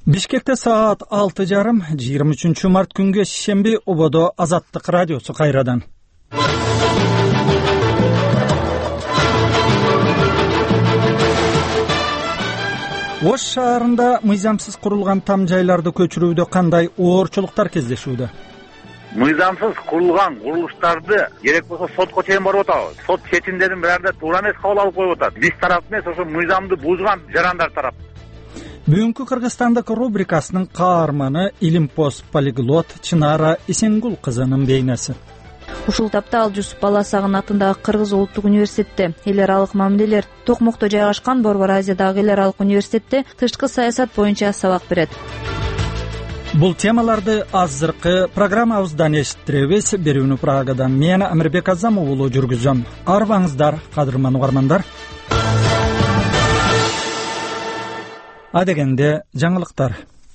Бишкекте саат 6:30, 23 март күнгө шемби ободо Азаттык радиосу кайрадан. Ош шаарында мыйзамсыз курулган там жайларды көчүрүүдө кандай оорчулуктар кездешүүдө? Мыйзамсыз курулган курулуштарды керек болсо сотко чейин барып атабыз. Сот чечимдерин баарында туура эмес кабыл алып коюп атат. Биз тарап эмес, ошо мыйзамды бузган жарандар тарап. Бүгүнкү Кыргызстандык рубрикасынын каарманы Илимпоз полиглот Чынара Эсенгул кызынын бейнеси. Ушул тапта ал Жусуп Баласагын атындагы Кыргыз улуттук университетте эл аралык мамилелер Токмокто жайгашкан Борбор Азиядагы эл аралык университетте тышкы саясат боюнча сабак берет. Бул темаларды азыркы программабыздан эшиттиребиз. Берүүнү Прагадан мен Амирбек Азамов уулу жүргүзөм. Арбаңыздар, кадырман угармандар. Адегенде жаңылыктар.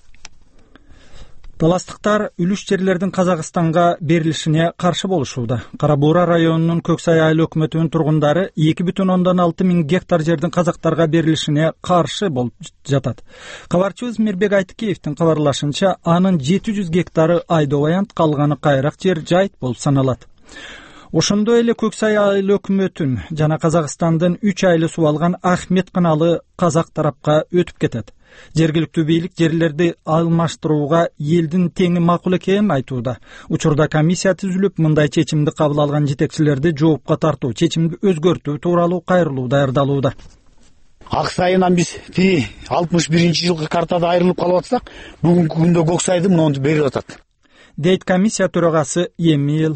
Таластыктар үлүш жерлердин Казакстанга берилишине каршы болушууда. Кара Буура районунун Көксай айыл өкмөтүнүн тургундары 2,6 миң гектар жердин казактарга берилишине каршы болуп жатат. Кабарчыбыз Мирбек Айтыкеевдин кабарлашынча, анын 700 гектары айдобаянт, калганы кайрак жер жайыт болуп саналат. Ошондой эле Көксай айыл өкмөтүн жана Казакстандын 3 айлы суу алган Ахмет каналы казак тарапка өтүп кетет. Жергиликтүү бийлик жерлерди алмаштырууга элдин теңи макул экенин айтууда. Учурда комиссия түзүлүп, мындай чечимди кабыл алган жетекчилерди жоопко тартуу, чечимди өзгөртүү тууралуу кайрылуу даярдалууда. Ак сайынан биз 61-жылкы картада айрылып калып атсак, бүгүнкү күндө Көксайды мынтип берип атат. Дейт комиссия төрагасы Эмил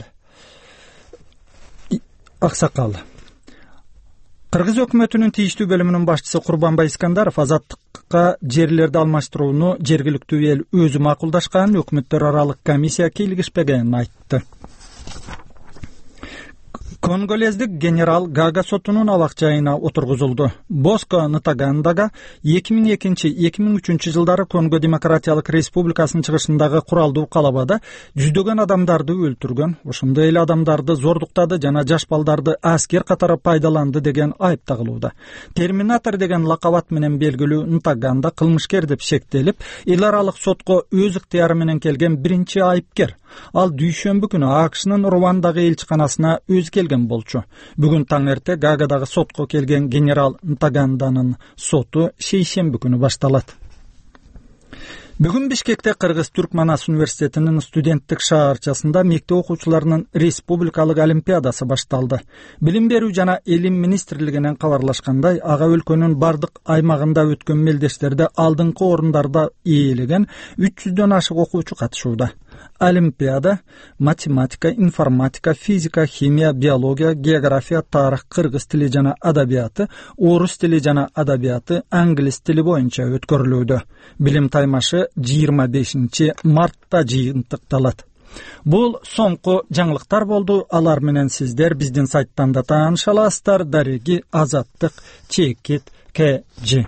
Аксакал. Кыргыз өкмөтүнүн тийиштүү бөлүмүнүн башчысы Курбанбай Искандаров азаттыкка жерлерди алмаштырууну жергиликтүү эл өзү макулдашканын, өкмөттөр аралык комиссия кийлигишпегенин айтты. Конголездик генерал Гага сотунун абак жайына отургузулду. Боско Нтагандага 2002-2003 жылдары Конго Демократиялык Республикасынын чыгышындагы куралдуу калабада жүздөгөн адамдарды өлтүргөн, ошондой эле адамдарды зордуктады жана жаш балдарды аскер катары пайдаланды деген айып тагылууда. Терминатор деген лакабат менен белгилүү Нтаганда кылмышкер деп шектелип, эл аралык сотко өз ыктыяры менен келген биринчи айыпкер. Ал дүйшөмбү күнү АКШнын Руандагы элчиканасына өзү келген болчу. Бүгүн таң эрте Гагадагы сотко келген генерал Нтаганданын соту шейшембү күнү башталат. Бүгүн Бишкекте Кыргыз-Түрк Манас университетинин студенттик шаарчасында мектеп окуучуларынын республикалык олимпиадасы башталды. Билим берүү жана элим министрлигинен кабарлашкандай, ага өлкөнүн бардык аймагында өткөн мелдештерде алдыңкы орундарда ээлеген 300дөн ашык окуучу катышууда. Олимпиада математика, информатика, физика, химия, биология, география, тарых, кыргыз тили жана адабияты, орус тили жана адабияты, англис тили боюнча өткөрүлүүдө. Билим таймашы 25 мартта жыйынтыкталат. Бул соңку жаңылыктар болду. Алар менен сиздер биздин сайттан да тааныша аласыздар. Дареги Азаттык чекит КЖ.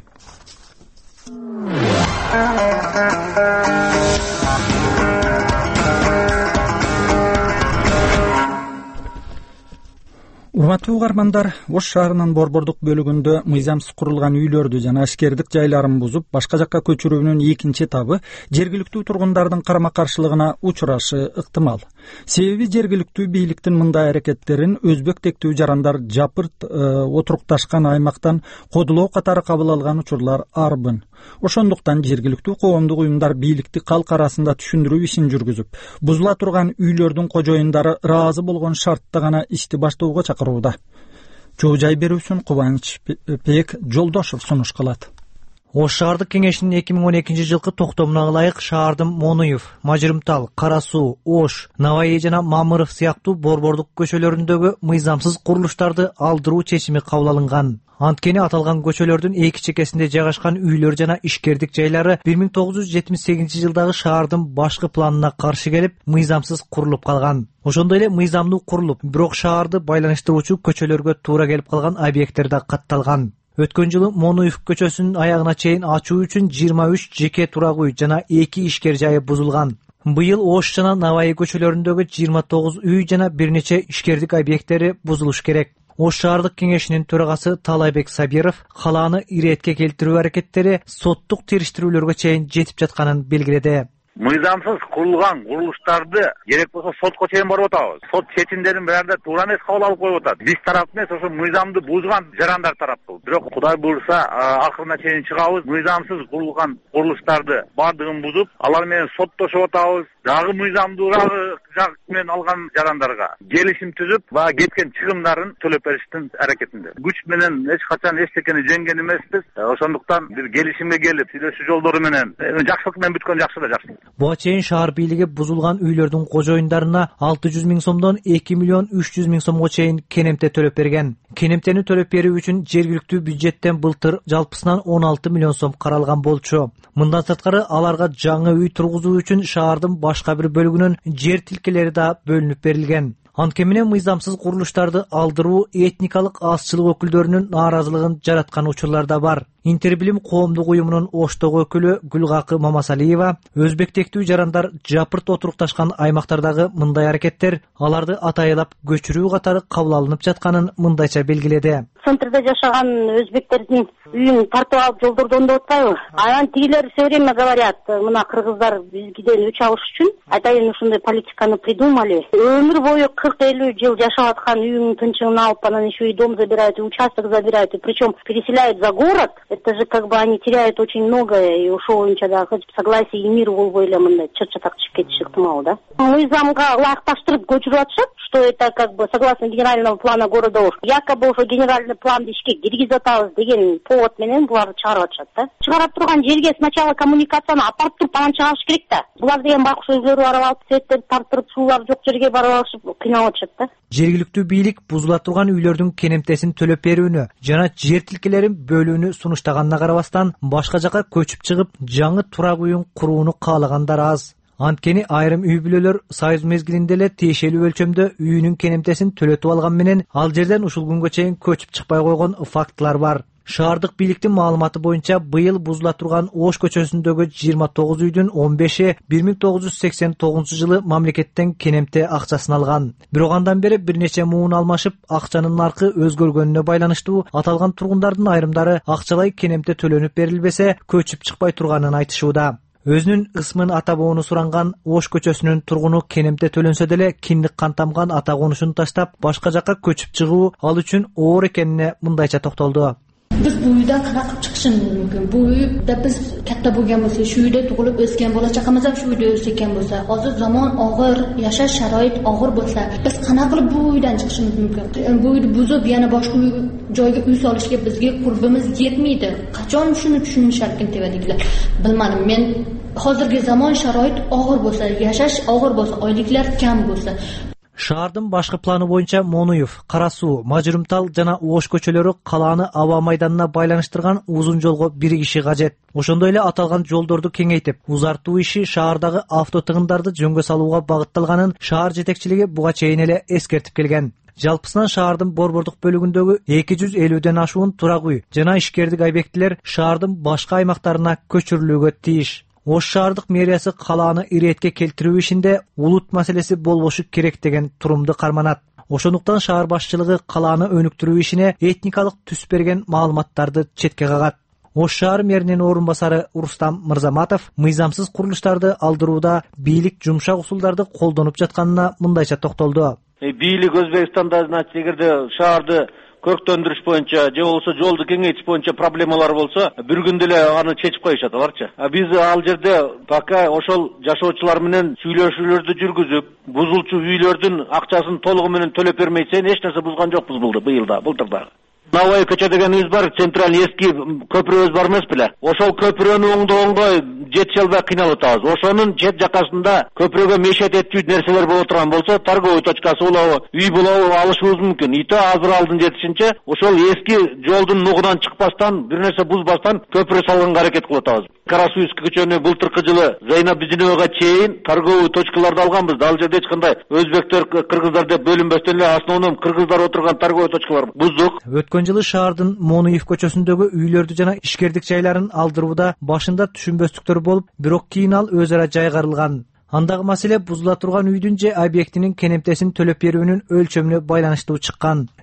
Урматтуу угармандар, Ош шаарынын борбордук бөлүгүндө мыйзамсыз курулган үйлөрдү жана ашкердик жайларын бузуп, башка жакка көчүрүүнүн экинчи этабы жергиликтүү тургундардын карама-каршылыгына учурашы ыктымал. Себеби жергиликтүү бийликтин мындай аракеттерин өзбек тектүү жарандар жапырт отурукташкан аймактан кодулоо катары кабыл алган учурлар арбын. Ошондуктан жергиликтүү коомдук уюмдар бийликти калк арасында түшүндүрүү ишин жүргүзүп, бузула турган үйлөрдүн кожоюндары ыраазы болгон шартта гана ишти баштоого чакырууда. Жоо жай берүүсүн Кубанычбек Жолдошов сунуш кылат. Ош шаардык кеңешинин 2012 жылкы токтомуна ылайык шаардын Монуев, Мажырымтал, Кара Суу, Ош, Наваи жана Мамыров сыяктуу борбордук көчөлөрүндөгү мыйзамсыз курулуштарды алдыруу чечими кабыл алынган. Анткени аталган көчөлөрдүн эки чекесинде жайгашкан үйлөр жана ишкердик жайлары 1978 жылдагы шаардын башкы планына каршы келип, мыйзамсыз курулуп калган. Ошондой эле мыйзамдуу курулуп, бирок шаарды байланыштыруучу көчөлөргө туура келип калган объекттер да катталган. Өткөн жылы Монуев көчөсүнүн аягына чейин ачуу үчүн 23 жеке турак үй жана 2 ишкер жайы бузулган. Быйыл Ош жана Наваи көчөлөрүндөгү 29 үй жана бир нече ишкердик объекттери бузулуш керек. Ош шаардык кеңешинин төрагасы Талайбек Сабиров калааны иретке келтирүү аракеттери соттук териштирүүлөргө чейин жетип жатканын белгиледи. Мыйзамсыз курулган курулуштарды керек болсо сотко чейин барып атабыз. Сот чечимдерин баарында туура эмес кабыл алып коюп атат. Биз тарап эмес, ошо мыйзамды бузган жарандар тараптуу. Бирок Кудай буйрса, акырына чейин чыгабыз. Мыйзамсыз курулган курулуштарды бардыгын бузуп, алар менен соттошуп атабыз. Дагы мыйзамдуураак жак менен алган жарандарга келишим түзүп, баягы кеткен чыгымдарын төлөп бериштин аракетинде. Күч менен эч качан эчтекени жеңген эмеспиз. Ошондуктан бир келишимге келип, сүйлөшүү жолдору менен жакшылык менен бүткөн жакшы да жакшы. Буга чейин шаар бийлиги бузулган үйлөрдүн кожоюндарына 600 миң сомдон 2 миллион 300 миң сомго чейин кенемте төлөп берген. Кенемтени төлөп берүү үчүн жергиликтүү бюджеттен былтыр жалпысынан 16 миллион сом каралган болчу. Мындан сырткары аларга жаңы үй тургузуу үчүн шаардын башка бир бөлүгүнөн жер тилкелери да бөлүнүп берилген. Анткени менен мыйзамсыз курулуштарды алдыруу этникалык азчылык өкүлдөрүнүн нааразылыгын жараткан учурлар да бар. Интербилим коомдук уюмунун Оштогу өкүлү Гүлгакы Мамасалиева өзбектектүү жарандар жапырт отурукташкан аймактардагы мындай аракеттер аларды атайылап көчүрүү катары кабыл алынып жатканын мындайча белгиледи. Центрде жашаган өзбектердин үйүн тартып алып жолдордо оңдоп атпайбы? Анан тигилер все время говорят, мына кыргыздар бизгиден өч алыш үчүн атайын ушундай политиканы придумали. Өмүр бою 40-50 жыл жашап аткан үйүнүн тынчыгын алып, анан еще и дом забирают, и участок забирают, и причем переселяют за город. Это же как бы они теряют очень многое, и ошол боюнча да согласие и мир болбой эле мындай чыр-чатак чыгып кетиши ыктымал, да. Мыйзамга ылайыкташтырып көчүрүп атышат, что это как бы согласно генерального плана города Ош. Якобы ошо генеральный планды ишке киргизип атабыз деген повод менен буларды чыгарып атышат, да. Чыгарып турган жерге сначала коммуникацияны апарып туруп анан чыгарыш керек да. Булар деген байкуш өздөрү барып алып светтерди тартырып, суулар жок жерге барып алышып кыйналып атышат, да. Жергиликтүү бийлик бузула турган үйлөрдүн кенемтесин төлөп берүүнү жана жер тилкелерин бөлүүнү сунуштаганына карабастан башка жака көчүп чыгып, жаңы турак үйүн курууну каалагандар аз. Анткени айрым үй бүлөлөр союз мезгилинде эле тиешелүү өлчөмдө үйүнүн кенемтесин төлөтүп алган менен ал жерден ушул күнгө чейин көчүп чыкпай койгон фактылар бар. Шаардык бийликтин маалыматы боюнча быйыл бузула турган Ош көчөсүндөгү 29 үйдүн 15-и 1989 жылы мамлекеттен кенемте акчасын алган. Бирок андан бери бир нече муун алмашып, акчанын наркы өзгөргөнүнө байланыштуу аталган тургундардын айрымдары акчалай кенемте төлөнүп берилбесе, көчүп чыкпай турганын айтышууда. Өзүнүн ысмын ата боону суранган Ош көчөсүнүн тургуну кенемте төлөнсө деле киндик кан тамган ата конушун таштап, башка жака көчүп чыгуу ал үчүн оор экенине мындайча токтолду. Biz bu uydan qanaqa chiqishimiz mumkin? Bu uyda biz katta bo'lgan bo'lsak, shu uyda tug'ilib o'sgan, bola chaqamiz ham shu uyda o'sgan bo'lsa, hozir zamon og'ir, yashash sharoit og'ir bo'lsa, biz qanaqa qilib bu uydan chiqishimiz mumkin? Bu uyni buzib, yana boshqa joyga uy solishga bizga qurbimiz yetmaydi. Qachon shuni tushunisharkin tevadiklar? Bilmadim, men hozirgi zamon sharoit og'ir bo'lsa, yashash og'ir bo'lsa, oyliklar kam bo'lsa, Шаардын башкы планы боюнча Монуев, Кара Суу, Мажырымтал жана Ош көчөлөрү калааны аба майданына байланыштырган узун жолго биригиши кажет. Ошондой эле аталган жолдорду кеңейтип, узартуу иши шаардагы автотыгындарды жөнгө салууга багытталганын шаар жетекчилиги буга чейин эле эскертип келген. Жалпысынан шаардын борбордук бөлүгүндөгү 250ден ашуун турак үй жана ишкердик объектилер шаардын башка аймактарына көчүрүлүүгө тийиш. Ош шаардык мэриясы калааны иретке келтирүү ишинде улут маселеси болбошу керек деген турумду карманат. Ошондуктан шаар башчылыгы калааны өнүктүрүү ишине этникалык түс берген маалыматтарды четке кагат. Ош шаар мэринин орун басары Рустам Мырзаматов мыйзамсыз курулуштарды алдырууда бийлик жумшак усулдарды колдонуп жатканына мындайча токтолду. Бийлик Өзбекстанда, значит, эгерде шаарды көрктөндүрүш боюнча же болбосо жолду кеңейтиш боюнча проблемалар болсо, бир күндө эле аны чечип коюшат аларчы. Биз ал жерде пока ошол жашоочулар менен сүйлөшүүлөрдү жүргүзүп, бузулчу үйлөрдүн акчасын толугу менен төлөп бермейсен эч нерсе бузган жокпуз быйылда, былтырда. Навай көчө дегенибиз бар, централь эски көпүрөбүз бар эмес беле? Ошол көпүрөнү оңдогонго жетише албай кыйналып атабыз. Ошонун чет жакасында көпүрөгө мешет этчү нерселер боло турган болсо, торговый точкасы болобу, үй болобу алышыбыз мүмкүн. Ите азыр алдын жетишинче ошол эски жолдун нугунан чыкпастан, бир нерсе бузбастан көпүрө салганга аракет кылып атабыз. Карасуйский көчөнү былтыркы жылы Зайнап Бизиновага чейин торговый точкаларды алганбыз. Ал жерде эч кандай өзбектер, кыргыздар деп бөлүнбөстөн эле основном кыргыздар отурган торговый точкалар буздук. Өткөн жылы шаардын Монуев көчөсүндөгү үйлөрдү жана ишкердик жайларын алдырууда башында түшүнбөстүктөр болуп, бирок кийин ал өз ара жайгарылган. Андагы маселе бузула турган үйдүн же объектинин кенемтесин төлөп берүүнүн өлчөмүнө байланыштуу чыккан.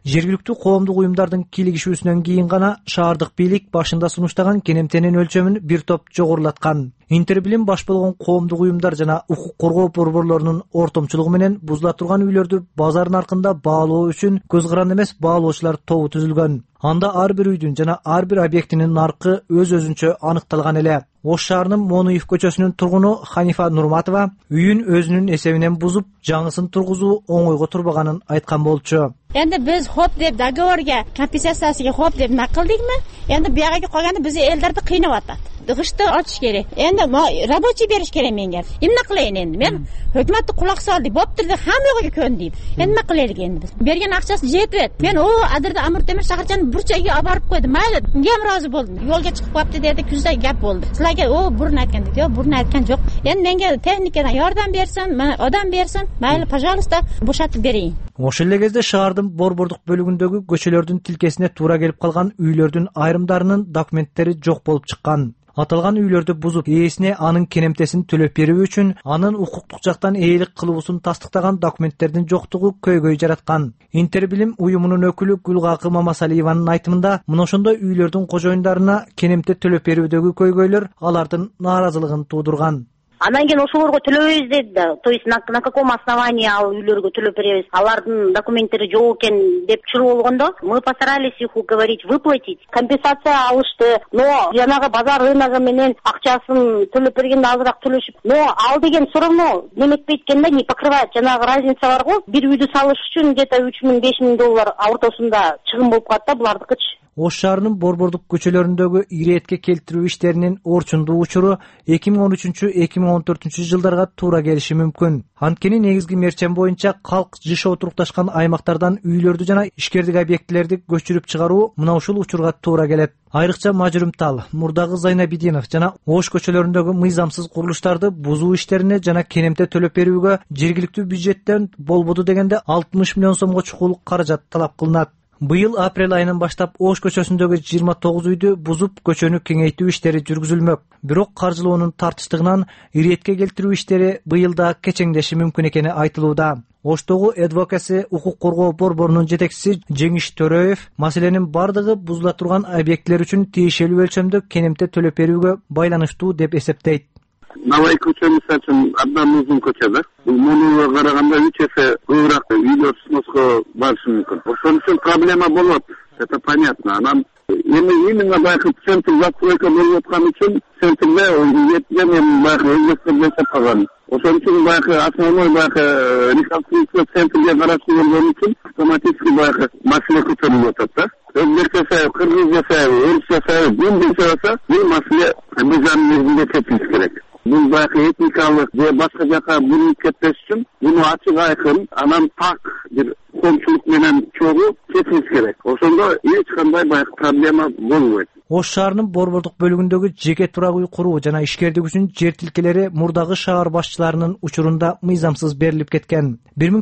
Жергиликтүү коомдук уюмдардын кийлигишүүсүнөн кийин гана шаардык бийлик башында сунуштаган керемтенин өлчөмүн бир топ жогорулаткан. Интербилим баш болгон коомдук уюмдар жана укук коргоо борборлорунун ортомчулугу менен бузула турган үйлөрдү базар наркында баалоо үчүн көз каранды эмес баалоочулар тобу түзүлгөн. Анда ар бир үйдүн жана ар бир объектинин наркы өз-өзүнчө аныкталган эле. Ош шаарынын Монуев көчөсүнүн тургуну Ханифа Нурматова үйүн өзүнүн эсебинен бузуп, жаңысын тургузуу оңойго турбаганын айткан болчу. Endi biz hop deb doговорga, kompensatsiyasiga hop deb nima qildikmi? Endi bu yerga qolganda bizni eldarni qiynayotadi. G'ishni ochish kerak. Endi рабочий berish kerak menga. Nima qilayin endi? Men hukumatga quloq soldik, bo'pti deb hamma yo'g'iga ko'ndik. Endi nima qilaylik endi biz? Bergan aqchasi yetib, men adirda Amir Temur shaharchani burchagiga olib borib qo'ydim. Mayli, unga ham rozi bo'ldim. Yo'lga chiqib qopti dedi, kuzda gap bo'ldi. Sizlarga burun aytgan dedi. Yo'q, burun aytgan yo'q. Endi menga texnikadan yordam bersin, men odam bersin. Mayli, пожалуйста, bo'shatib bering. Ошол эле кезде шаардын борбордук бөлүгүндөгү көчөлөрдүн тилкесине туура келип калган үйлөрдүн айрымдарынын документтери жок болуп чыккан. Аталган үйлөрдү бузуп, ээсине анын керемтесин төлөп берүү үчүн анын укуктук жактан ээлик кылуусун тастыктаган документтердин жоктугу көйгөй жараткан. Интербилим уюмунун өкүлү Гүлгакы Мамасалиеванын айтымында, мына ошондой үйлөрдүн кожоюндарына керемте төлөп берүүдөгү көйгөйлөр алардын нааразылыгын туудурган. Анан кийин ошолорго төлөбөйбүз деди да. То есть на каком основании ал үйлөргө төлөп беребиз? Алардын документтери жок экен деп чуруу болгондо, мы постарались их уговорить выплатить. Компенсация алышты, но жанагы базар рыногу менен акчасын төлөп бергенде азыраак төлөшүп, но ал деген все равно неметпейт экен да, не покрывает. Жанагы разница бар го. Бир үйдү салыш үчүн где-то 3000-5000 доллар ортосунда чыгым болуп калат да булардыкычы. Ош шаарынын борбордук көчөлөрүндөгү иретке келтирүү иштеринин орчундуу учуру 2013-2014 жылдарга туура келиши мүмкүн. Анткени негизги мерчем боюнча калк жышы отурукташкан аймактардан үйлөрдү жана ишкердик объектилерди көчүрүп чыгаруу мына ушул учурга туура келет. Айрыкча Мажырымтал, Мурдагы Зайнабидинов жана Ош көчөлөрүндөгү мыйзамсыз курулуштарды бузуу иштерине жана керемте төлөп берүүгө жергиликтүү бюджеттен болбоду дегенде 60 миллион сомго чукул каражат талап кылынат. Быйыл апрель айынан баштап Ош көчөсүндөгү 29 үйдү бузуп, көчөнү кеңейтүү иштери жүргүзүлмөк. Бирок каржылоонун тартыштыгынан иретке келтирүү иштери быйыл да кечеңдеши мүмкүн экени айтылууда. Оштогу Advocacy укук коргоо борборунун жетекчиси Жеңиш Төрөев маселенин бардыгы бузула турган объектилер үчүн тиешелүү өлчөмдө керемте төлөп берүүгө байланыштуу деп эсептейт. Навай көчө мисалы абдан узун көчө да. Бул Монуевге караганда 3 эсе көбүрөөк үйлөр сноско барышы мүмкүн. Ошон үчүн проблема болот. Это понятно. Анан именно байкы центр застройка болуп аткан үчүн центрде жеткен байкы өзбекстер жашап калган. Ошон үчүн байкы основной байкы реконструкция центрге караштуу болгон үчүн автоматически байкы маселе көтөрүлүп атат да. Өзбек жасайбы, кыргыз жасайбы, орус жасайбы, ким жасаса, бул маселе мыйзам негизинде чечилиш керек. Бул байкы этникалык же башка жака бурулуп кетпеш үчүн муну ачык айкын, анан так бир коомчулук менен чогуу чечилиш керек. Ошондо эч кандай байкы проблема болбойт. Ош шаарынын борбордук бөлүгүндөгү жеке турак үй куруу жана ишкердик үчүн жер тилкелери Мурдагы шаар башчыларынын учурунда мыйзамсыз берилип кеткен.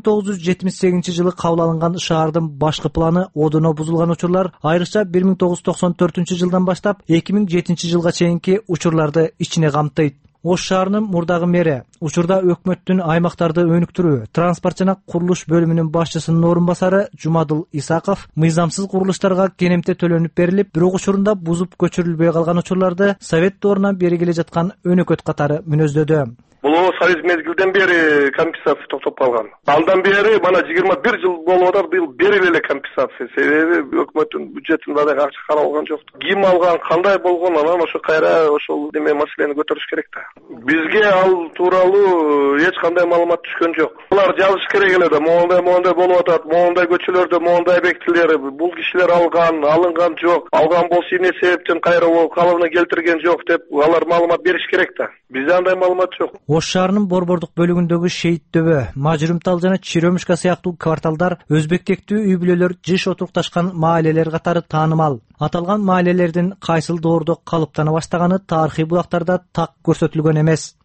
1978 жылы кабыл алынган шаардын башкы планы одоно бузулган учурлар айрыкча 1994 жылдан баштап 2007 жылга чейинки учурларды ичине камтыйт. Ош шаарынын Мурдагы мэри учурда өкмөттүн аймактарды өнүктүрүү, транспорт жана курулуш бөлүмүнүн башчысынын орун басары Жумадыл Исаков мыйзамсыз курулуштарга керемте төлөнүп берилип, бирок учурунда бузуп көчүрүлбөй калган учурларды Совет доорунан бери келе жаткан өнөкөт катары мүнөздөдү. Бул Союз мезгилден бери компенсация токтоп калган. Андан бери мана 21 жыл болуп атат, быйыл бериле эле компенсация. Себеби өкмөттүн бюджетинде да акча каралган жок. Ким алган, кандай болгон, анан ошо кайра ошол деме маселени көтөрүш керек да. Бизге ал тууралуу эч кандай маалымат түшкөн жок. Булар жазыш керек эле да, моундай болуп атат, моундай көчөлөрдө моундай объектилер, бул кишилер алынган жок. Алган болсо эмне себептен кайра калыбына келтирген жок деп алар маалымат бериш керек да. Бизде андай маалымат жок. Ош шаарынын борбордук бөлүгүндөгү Шейитдөбө, Мажырымтал жана Черемушка сыяктуу кварталдар өзбектектүү үй бүлөлөр жыш отурукташкан маалелер катары таанымал. Аталган маалелердин кайсыл доордо калыптана баштаганы тарыхый булактарда так көрсөтүлгөн эмес.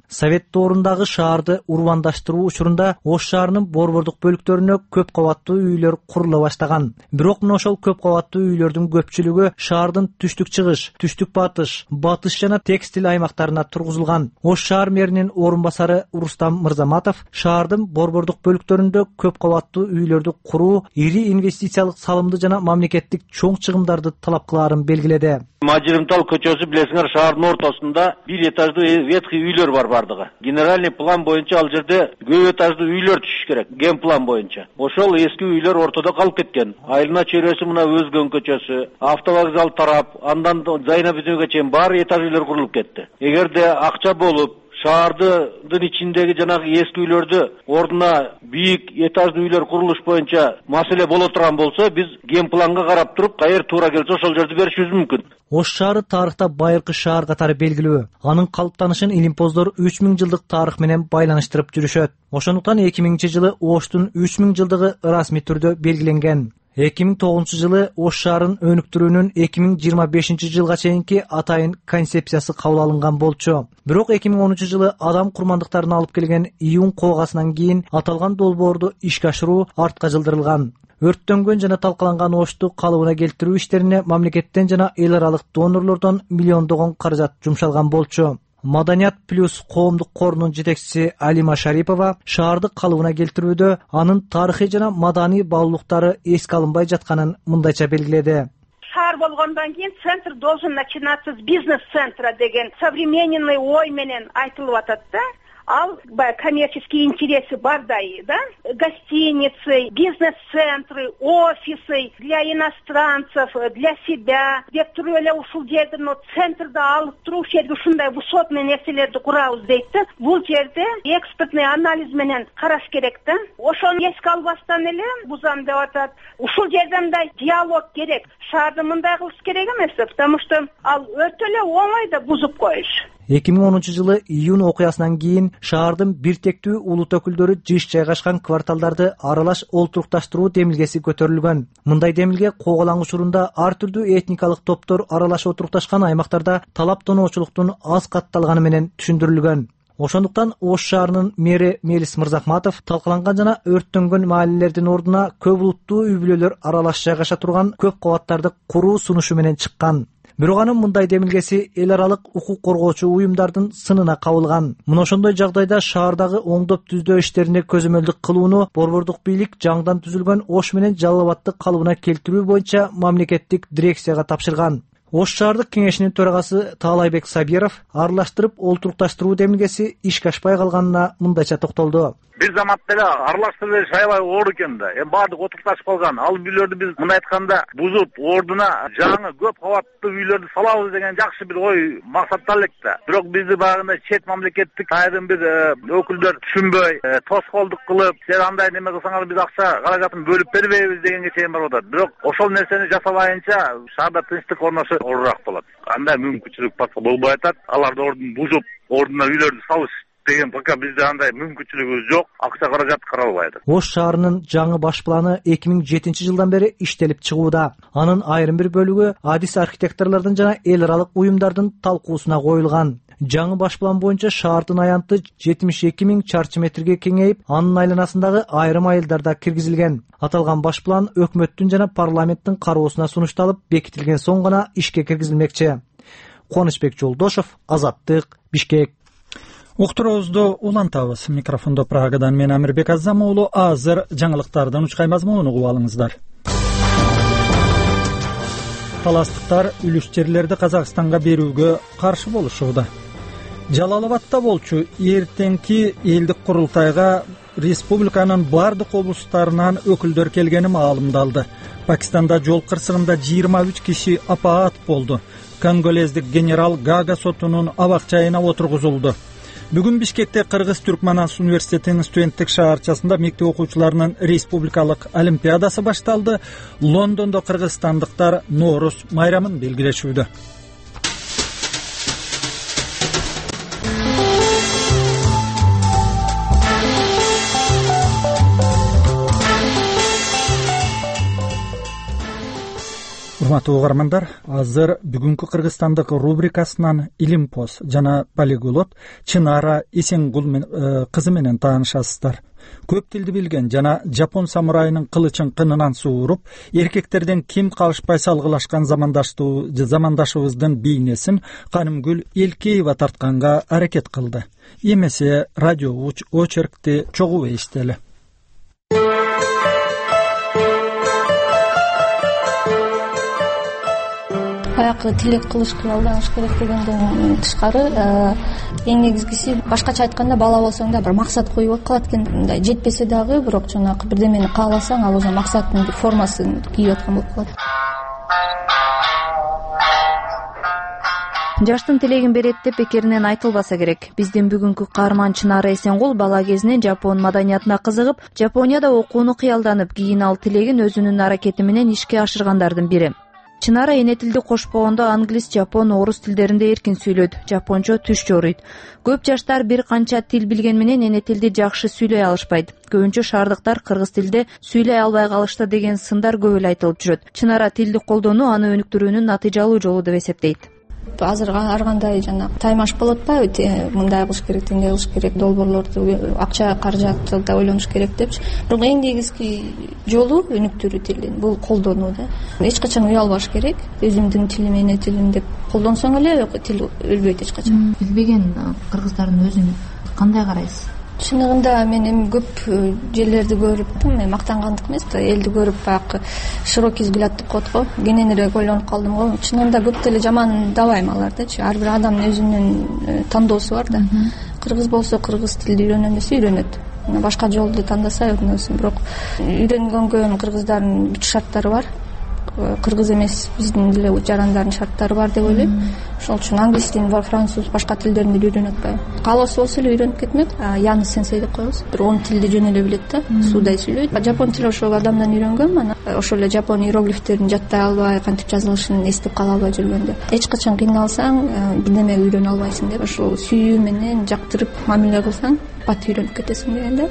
Совет доорундагы шаарды урбандаштыруу учурунда Ош шаарынын борбордук бөлүктөрүнө көп кабаттуу үйлөр курула баштаган. Бирок мына ошол көп кабаттуу үйлөрдүн көпчүлүгү шаардын түштүк чыгыш, түштүк батыш, батыш жана текстиль аймактарына тургузулган. Ош шаар мэринин орун басары Рустам Мырзаматов шаардын борбордук бөлүктөрүндө көп кабаттуу үйлөрдү куруу ири инвестициялык салымды жана мамлекеттик чоң чыгымдарды талап кылаарын белгиледи. Мажырымтал көчөсү билесиңер шаардын ортосунда бир этаждуу ветхий үйлөр бар бардыгы. Генеральный план боюнча ал жерде көп этаждуу үйлөр түшүш керек, ген план боюнча. Ошол эски үйлөр ортодо калып кеткен. Айылына чөйрөсү мына Өзгөн көчөсү, автовокзал тарап, андан Зайнабизмге чейин баары этаж үйлөр курулуп кетти. Эгерде акча болуп шаардын ичиндеги жанагы эски үйлөрдү ордуна бийик этаждуу үйлөр курулуш боюнча маселе боло турган болсо, биз ген планга карап туруп, кайер туура келсе ошол жерди беришибиз мүмкүн. Ош шаары тарыхта байыркы шаар катары белгилүү. Анын калыптанышын илимпоздор 3000 жылдык тарых менен байланыштырып жүрүшөт. Ошондуктан 2000-жылы Оштун 3000 жылдыгы расмий түрдө белгиленген. 2009 жылы Ош шаарын өнүктүрүүнүн 2025 жылга чейинки атайын концепциясы кабыл алынган болчу. Бирок 2010 жылы адам курмандыктарын алып келген июнь коогасынан кийин аталган долбоорду ишке ашыруу артка жылдырылган. Өрттөнгөн жана талкаланган Ошту калыбына келтирүү иштерине мамлекеттен жана эл аралык донорлордон миллиондогон каражат жумшалган болчу. Маданият плюс коомдук корунун жетекчиси Алима Шарипова шаарды калыбына келтирүүдө анын тарыхый жана маданий баалуулуктары эске алынбай жатканын мындайча белгиледи. Шаар болгондон кийин центр должен начинаться с бизнес-центра деген современный ой менен айтылып атат да. Ал коммерческие интересы бар да, гостиницы, бизнес-центры, офисы для иностранцев, для себя, деп туруп эле ушул жердин центрде алып туруп жерге ушундай высотный нерселерди курабыз дейт да. Бул жерде экспертный анализ менен караш керек да. Ошону эске албастан эле бузам деп атат. Ушул жерде мындай диалог керек. Шаарды мындай кылыш керек эмес, потому что ал өтө эле оңой да бузуп коюш. 2010 жылы июнь окуясынан кийин шаардын бир тектүү улут өкүлдөрү жыш жайгашкан кварталдарды аралаш олтурукташтыруу демилгеси көтөрүлгөн. Мындай демилге коогалаң учурунда ар түрдүү этникалык топтор аралаш отурукташкан аймактарда талап тоноочулуктун аз катталганы менен түшүндүрүлгөн. Ошондуктан Ош шаарынын мэри Мелис Мырзахматов талкаланган жана өрттөнгөн маалелердин ордуна көп улуттуу үй бүлөлөр аралаш жайгаша турган көп кабаттарды куруу сунушу менен чыккан. Бирок анын мындай демилгеси эл аралык укук коргоочу уюмдардын сынына кабылган. Мына ошондой жагдайда шаардагы оңдоп түздөө иштерине көзөмөлдүк кылууну борбордук бийлик жаңыдан түзүлгөн Ош менен Жалал Абадты калыбына келтирүү боюнча мамлекеттик дирекцияга тапшырган. Ош шаардык кеңешинин төрагасы Таалайбек Сабиров аралаштырып олтурукташтыруу демилгеси ишке ашпай калганына мындайча токтолду. Бир заматта эле аралаштырып бериш аябай оор экен да. Баардык отурукташып калган. Ал үйлөрдү биз мындай айтканда бузуп, ордуна жаңы көп кабаттуу үйлөрдү салабыз деген жакшы бир ой максатта элек да. Бирок бизди баягындай чет мамлекеттик айрым бир өкүлдөр түшүнбөй, тоскоолдук кылып, сен андай неме кылсаңар биз акча каражатын бөлүп бербейбиз дегенге чейин барып атат. Бирок ошол нерсени жасабайынча шаарда тынчтык орношо оорураак болот. Андай мүмкүнчүлүк болбой атат. Аларды ордун бузуп, ордуна үйлөрдү салыш деген пока бизде андай мүмкүнчүлүгүбүз жок, акча каражат каралбайт. Ош шаарынын жаңы баш планы 2007 жылдан бери иштелип чыгууда. Анын айрым бир бөлүгү адис архитекторлордун жана эл аралык уюмдардын талкуусуна коюлган. Жаңы баш план боюнча шаардын аянты 72 000 чарчы метрге кеңейип, анын айланасындагы айрым айылдар да киргизилген. Аталган баш план өкмөттүн жана парламенттин кароосуна сунушталып, бекитилген соң гана ишке киргизилмекчи. Кубанычбек Жолдошов, Азаттык, Бишкек. Уктуруубузду улантабыз. Микрофондо Прагадан мен Амирбек Азам уулу. Азыр жаңылыктардын учкай мазмунун угуп алыңыздар. Таластыктар үлүш жерлерди Казакстанга берүүгө каршы болушууда. Жалал Абадта болчу эртеңки элдик курултайга республиканын бардык облустарынан өкүлдөр келгени маалымдалды. Пакистанда жол кырсыгында 23 киши апаат болду. Конголездик генерал Гага сотунун абакчайына отургузулду. Бүгүн Бишкекте Кыргыз-Түркманас университетинин студенттик шаарчасында мектеп окуучуларынын республикалык олимпиадасы башталды. Лондондо кыргызстандыктар Ноорус майрамын белгилешүүдө. урматтуу угармандар, азыр бүгүнкү Кыргызстандык рубрикасынан Илимпоз жана полиглот Чынара Эсенгул кызы менен таанышасыздар. Көп тилди билген жана жапон самурайынын кылычын кынынан сууруп, эркектерден ким калышпай салгылашкан замандашыбыздын бейнесин Канымгүл Элкеева тартканга аракет кылды. Эмесе радио очеркти чогуу эстели. Баягы тилек кылышты алданыш керек дегенден тышкары эң негизгиси башкача айтканда бала болсоң да бир максат коюп алып калат экен. Мындай жетпесе дагы бирок жанагы бирдемени кааласаң ал уже максаттын бир формасын кийип аткан болуп калат. Жаштын тилегин берет деп бекеринен айтылбаса керек. Биздин бүгүнкү каарман Чынара Эсенгул бала кезинен жапон маданиятына кызыгып, Жапонияда окууну кыялданып, кийин ал тилегин өзүнүн аракети менен ишке ашыргандардын бири. Чынара эне тилди кошпогондо англис, жапон, орус тилдеринде эркин сүйлөйт, жапончо түш жоруйт. Көп жаштар бир канча тил билген менен эне тилди жакшы сүйлөй алышпайт. Көбүнчө шаардыктар кыргыз тилде сүйлөй албай калышты деген сындар көп эле айтылып жүрөт. Чынара тилди колдонуу аны өнүктүрүүнүн натыйжалуу жолу деп эсептейт. Азыр ар кандай жана таймаш болуп атпайбы, мындай кылыш керек, тиндей кылыш керек, долбоорлорду акча каражатты да ойлонуш керек депчи. Бирок эң негизги жолу өнүктүрүү тилдин, бул колдонуу да. Эч качан уялбаш керек. Өзүмдүн тилим, эне тилим деп колдонсоң эле тил өлбөйт эч качан. Билбеген кыргыздардын өзүн кандай карайсыз? Чыныгында мен эми көп жерлерди көрүп, мактангандык эмес да, элди көрүп баягы широкий взгляд деп коет го. Кененирээк ойлонуп калдым го. Чынында көп деле жаман дабайм алардычы. Ар бир адамдын өзүнүн тандоосу бар да. Кыргыз болсо кыргыз тилди үйрөнөм десе үйрөнөт. Башка жолду тандаса өкүнөсүн. Бирок үйрөнгөнгө кыргыздардын бүт шарттары бар. Кыргыз эмес биздин деле жарандардын шарттары бар деп ойлойм. Ошол үчүн англис тилин, француз, башка тилдерди үйрөнүп атпайбы. Каалоосу болсо эле үйрөнүп кетмек. Яны сенсей деп коебуз. Бир 10 тилди жөн эле билет да, суудай сүйлөйт. Жапон тили ошол адамдан үйрөнгөм. Анан ошол эле жапон иероглифтерин жаттай албай, кантип жазылышын эстеп кала албай жүргөндө. Эч качан кыйналсаң, бирдеме үйрөнө албайсың деп, ошол сүйүү менен жактырып мамиле кылсаң, бат үйрөнүп кетесиң дегенде.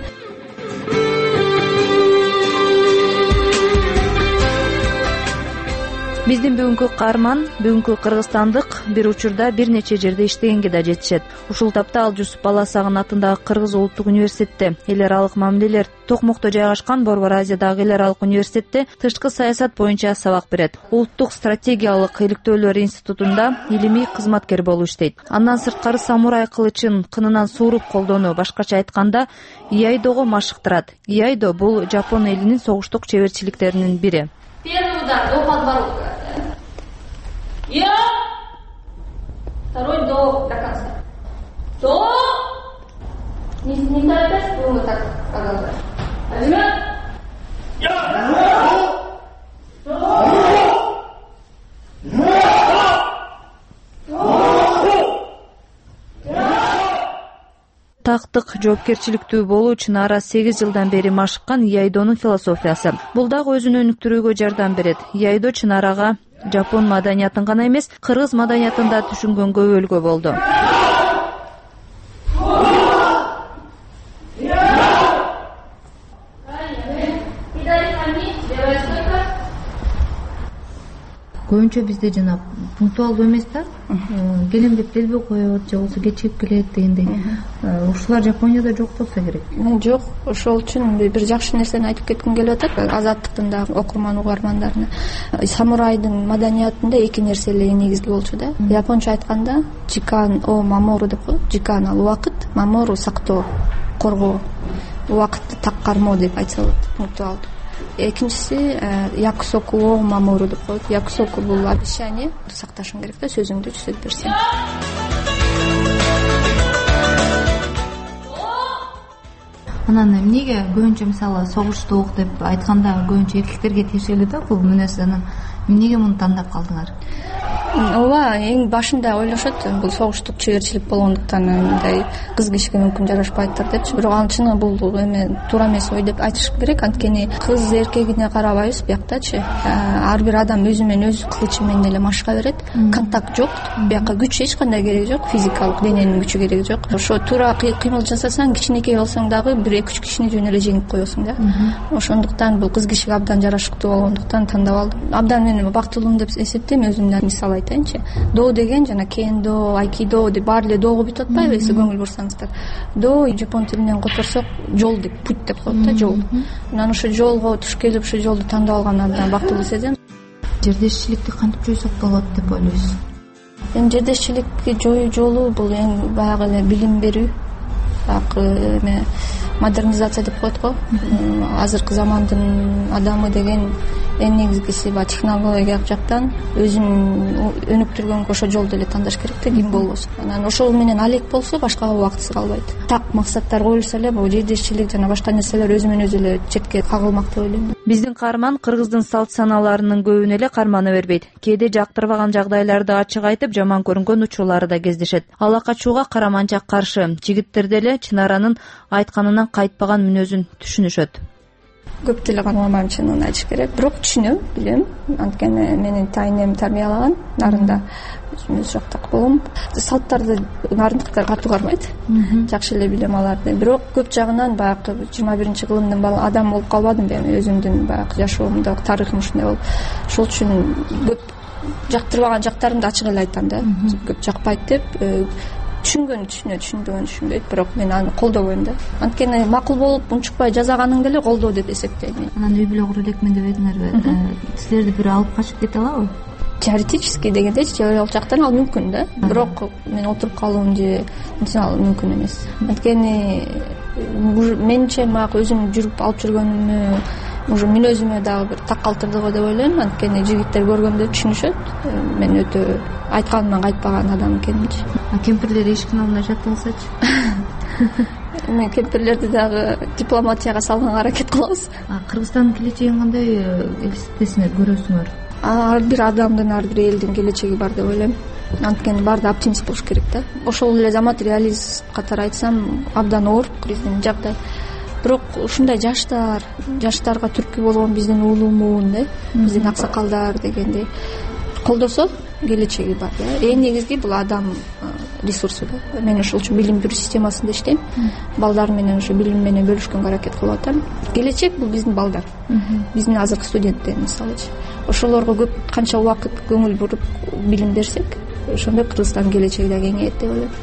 Биздин бүгүнкү каарман, бүгүнкү кыргызстандык бир учурда бир нече жерде иштегенге да жетишет. Ушул тапта ал Жусуп Баласагын атындагы Кыргыз улуттук университетте, эл аралык мамилелер Токмокто жайгашкан Борбор Азиядагы эл аралык университетте тышкы саясат боюнча сабак берет. Улуттук стратегиялык иликтөөлөр институтунда илимий кызматкер болуп иштейт. Андан сырткары самурай кылычын кынынан сууруп колдонуу, башкача айтканда, иайдого машыктырат. Иайдо бул жапон элинин согуштук чеберчиликтеринин бири. Первый удар до подбородка. Я. Второй до конца. До. Не торопясь, будем вот так продолжать. Возьмем. Тактык жоопкерчиликтүү болуу Чынара 8 жылдан бери машыккан иайдонун философиясы. Бул дагы өзүн өнүктүрүүгө жардам берет. Иайдо Чынарага жапон маданиятын гана эмес, кыргыз маданиятын да түшүнгөнгө өбөлгө болду. Көбүнчө бизде жана пунктуалдуу эмес да, келем деп делбей коет, же болбосо кечигип келет дегендей. Ушулар Жапонияда жок болсо керек. Жок, ошол үчүн бир жакшы нерсени айтып кетким келип атат. Азаттыктын да окурман угармандарына. Самурайдын маданиятында эки нерсе эле негизги болчу да. Японча айтканда жикан о мамору деп коет. Жикан ал убакыт, мамору сактоо, коргоо. Убакытты так кармоо деп айтса болот. Пунктуалдуу. Экинчиси якусоку о мамору деп коет. Якусоку бул обещание, сакташың керек да, сөзүңдү жүзөп берсең. Анан эмнеге көбүнчө мисалы согуштук деп айтканда көбүнчө эркектерге тиешелүү да бул мүнөз. Анан эмнеге муну тандап калдыңар? ооба, эң башында ойлошот бул согуштук чеберчилик болгондуктан мындай кыз кишиге мүмкүн жарашпайдыр депчи. Бирок анын чыны бул эме туура эмес ой деп айтыш керек. Анткени кыз эркегине карабайбыз бияктачы. Ар бир адам өзү менен өзү кылычы менен эле машка берет. Контакт жок. Бияка күч эч кандай кереги жок, физикалык дененин күчү кереги жок. Ошо туура кыймыл жасасаң, кичинекей болсоң дагы 1-2 кишини жөн эле жеңип коесуң да. Ошондуктан бул кыз кишиге абдан жарашыктуу болгондуктан тандап алдым. Абдан мен бактылуумун деп эсептейм. Өзүмдөн мисал айтайынчы. Доо деген жана кендо, айкидо деп баары эле доого бүтүп атпайбы, эсиз көңүл бурсаңыздар. Доо жапон тилинен которсок жол деп, путь деп коет да, жол. Анан ошо жолго туш келип ошо жолду тандап алган абдан бактылуу сезем. Жердешчиликти кантип жойсок болот деп ойлойсуз? Эми жердешчиликти жоюу жолу бул эң баягы эле билим берүү, эме модернизация деп коет го. Азыркы замандын адамы деген эң негизгиси баягы технологиялык жактан өзүн өнүктүргөнгө ошо жолду эле тандаш керек да, ким болбосун. Анан ошол менен алек болсо башкага убактысы калбайт. Так максаттар коюлса эле бул жердешчилик жана башка нерселер өзү менен өзү эле четке кагылмак деп ойлойм. Биздин каарман кыргыздын салт санааларынын көбүнө эле кармана бербейт. Кээде жактырбаган жагдайларды ачык айтып, жаман көрүнгөн учурлары да кездешет. Ала качууга караманча каршы. Жигиттер деле Чынаранын айтканынан кайтпаган мүнөзүн түшүнүшөт. Көп деле кармамайм, чынын айтыш керек. Бирок түшүнөм, билем. Анткени менин тайнем тарбиялаган, нарында өзүмүз жактак болгом. Салттарды нарындыктар катуу кармайт. Жакшы эле билем аларды. Бирок көп жагынан баягы 21-кылымдын адам болуп калбадым мен. Өзүмдүн баягы жашоомдо тарыхым ушундай болуп. Ошол үчүн көп жактырбаган жактарымды ачык эле айтам да. Көп жакпайт деп. Түшүнгөн түшүнөт, түшүнбөгөн түшүнбөйт, бирок мен аны колдобойм да. Анткени макул болуп унчукпай жасаганың деле колдоо деп эсептейм мен. Анан үй бүлө куру элекмин деп эдиңерби? Силерди бирөө алып качып кете алабы? Теоретически дегендечи, ал жактан ал мүмкүн да. Бирок мен отуруп калуум же ал мүмкүн эмес. Анткени менче мага өзүм жүрүп алып жүргөнүмө уже мүнөзүмө дагы бир так калтырды го деп ойлойм. Анткени жигиттер көргөндө түшүнүшөт. Мен өтө айтканымдан кайтпаган адам экенимчи. Кемпирлер эшиктин алдында жатып алсачы? Мен кемпирлерди дагы дипломатияга салганга аракет кылабыз. Кыргызстандын келечегин кандай элестетесиңер, көрөсүңөр? Ар бир адамдын, ар бир элдин келечеги бар деп ойлойм. Анткени баарда оптимист болуш керек да. Ошол эле замат реалист катары айтсам, абдан оор биздин жагдай. Бирок ушундай жаштарга түрткү болгон биздин улуу муун да, биздин аксакалдар дегенде колдосо келечеги бар да. Эң негизги бул адам ресурсу да. Мен ошол үчүн билим берүү системасында иштейм. Балдар менен ошо билим менен бөлүшкөнгө аракет кылып атам. Келечек бул биздин балдар. Биздин азыркы студенттер мисалычы. Ошолорго көп канча убакыт көңүл буруп билим берсек, ошондо Кыргызстандын келечеги да кеңейет деп ойлойм.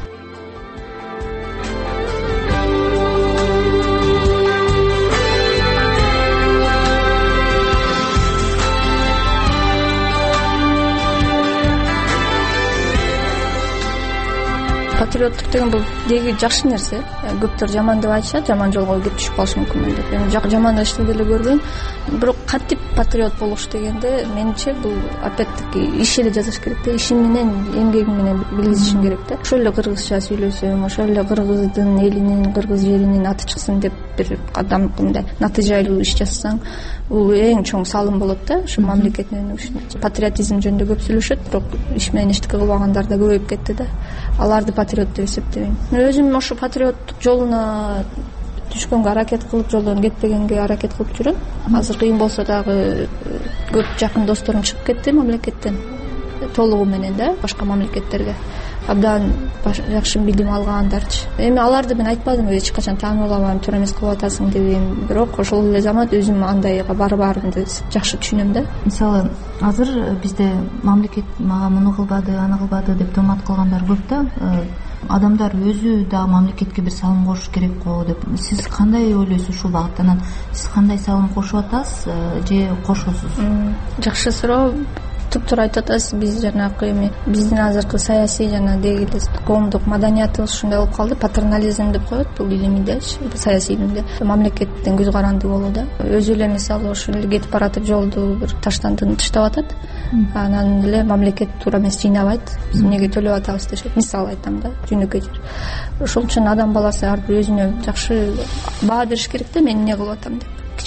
Патриоттук деген бул деги жакшы нерсе. Көптөр жаман деп айтышат, жаман жолго кеп түшүп калышы мүмкүн деп. Эми жаман эчтене деле көрбөйм. Бирок кантип патриот болуш дегенде, менимче бул опять-таки иш эле жасаш керек да, ишин менен, эмгегиң менен билгизишиң керек да. Ошол эле кыргызча сөйлөсөң, ошол эле кыргыздын элинин, кыргыз жеринин аты чыксын деп бир адам мындай натыйжалуу иш жасасаң, бул эң чоң салым болот да, ошо мамлекеттин өнүгүшүнө. Патриотизм жөнүндө көп сүйлөшөт, бирок иш менен эчтеке кылбагандар да көбөйүп кетти да. Аларды патриот деп эсептебейм. Мен өзүм ошо патриоттук жолуна түшкөнгө аракет кылып, жолдон кетпегенге аракет кылып жүрөм. Азыр кыйын болсо дагы көп жакын досторум чыгып кетти мамлекеттен. Толугу менен да, башка мамлекеттерге. Абдан жакшы билим алгандарчы. Эми аларды мен айтпадым, эч качан таанып албайм, туура эмес кылып атасың дебейм. Бирок ошол эле замат өзүм андайга барбаарымды жакшы түшүнөм да. Мисалы, азыр бизде мамлекет мага муну кылбады, аны кылбады деп томат кылгандар көп да. Адамдар өзү дагы мамлекетке бир салым кошуш керек го деп. Сиз кандай ойлойсуз ушул багытта? Анан сиз кандай салым кошуп атасыз же кошосуз? Жакшы суроо. Туптуура айтып атасыз. Биз жанагы эми биздин азыркы саясий жана деги коомдук маданиятыбыз ушундай болуп калды. Патернализм деп коет бул илимде, саясий илимде. Мамлекеттен көз каранды болуу да. Өзү эле мисалы ошол эле кетип баратып жолду бир таштандын тыштап атат. Анан эле мамлекет туура эмес жыйнабайт. Биз эмнеге төлөп атабыз дешет. Мисал айтам да, жөнөкөй жер. Ошол үчүн адам баласы ар бир өзүнө жакшы баа бериш керек да, мен эмне кылып атам деп.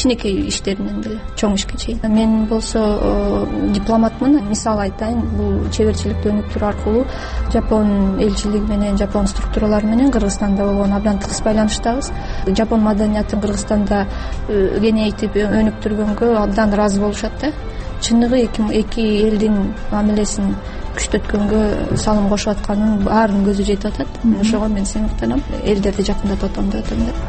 кичинекей иштеринен деле чоң ишке чейин. Мен болсо дипломатмын. Мисал айтайын, бул чеберчиликти өнүктүрүү аркылуу Жапон элчилиги менен, Жапон структуралары менен Кыргызстанда болгон абдан тыгыз байланыштабыз. Жапон маданиятын Кыргызстанда кеңейтип өнүктүргөнгө абдан ыраазы болушат да. Чыныгы эки элдин мамилесин күчтөткөнгө салым кошуп атканын баарынын көзү жетип атат. Ошого мен сыймыктанам, элдерди жакындатып атам деп атам да.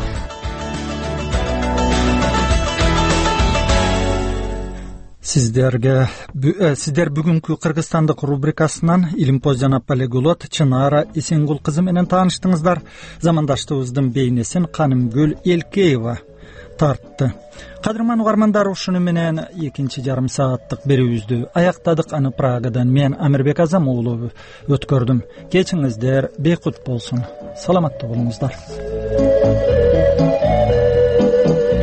Сиздер бүгүнкү Кыргызстандык рубрикасынан Илимпоз жана полиглот Чынара Эсенгул кызы менен тааныштыңыздар. Замандаштыбыздын бейнесин Канымгүл Элкеева тартты. Кадырман угармандар, ушуну менен экинчи жарым сааттык берүүбүздү аяктадык. Аны Прагадан мен Амирбек Азам уулу өткөрдүм. Кечиңиздер бейкут болсун. Саламатта болуңуздар.